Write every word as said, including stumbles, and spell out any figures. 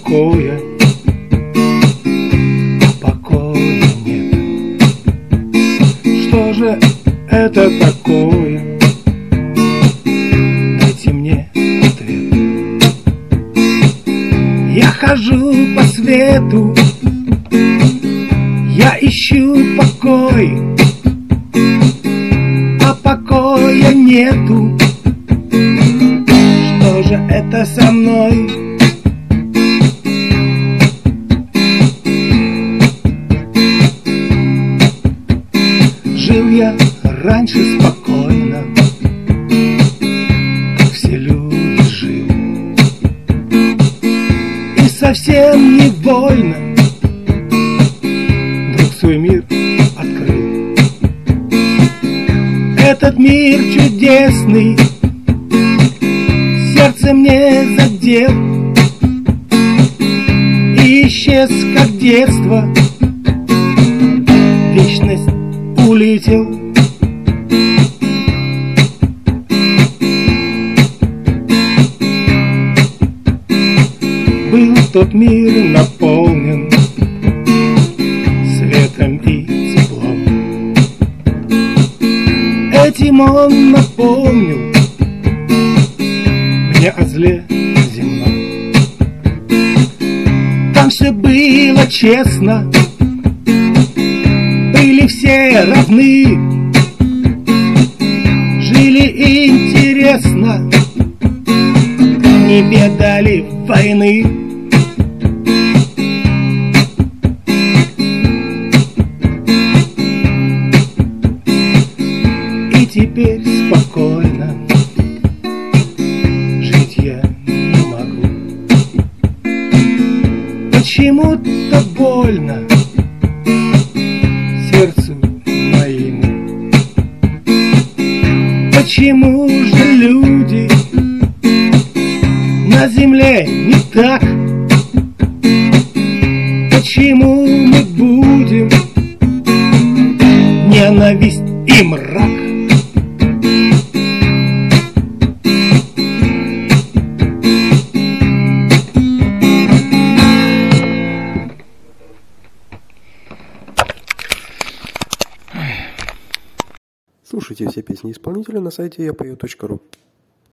покоя, а покоя нет. Что же это такое? Дайте мне ответ. Я хожу по свету, я ищу покой, а покоя нету. Что же это со мной? Жил я раньше спокойно, как все люди жил, и совсем не больно вдруг свой мир открыл. Этот мир чудесный сердце мне задел и исчез, как детство, вечность улетел. Был тот мир наполнен светом и теплом. Этим он напомнил мне о зле земном. Там все было честно, были все равны, жили интересно, не ведали войны. И теперь спокойно жить я не могу. Почему-то больно сердцу моему. Почему же люди на земле не так? Почему мы будем ненависть и мрак? Слушайте все песни исполнителя на сайте я пою точка ру.